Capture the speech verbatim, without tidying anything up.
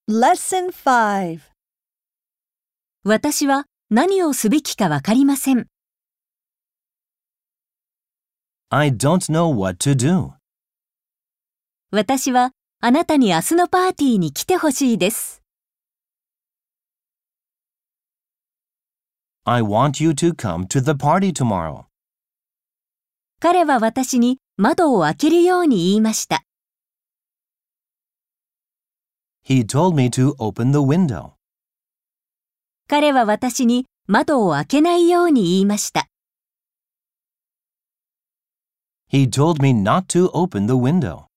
Lesson five. 私は何をすべきかわかりません。 I don't know what to do. 私はあなたに明日のパーティーに来てほしいです。 I want you to come to the party tomorrow. 彼は私に窓を開けるように言いました。 He told me to open the window. 彼は私に窓を開けないように言いました。 He told me not to open the window.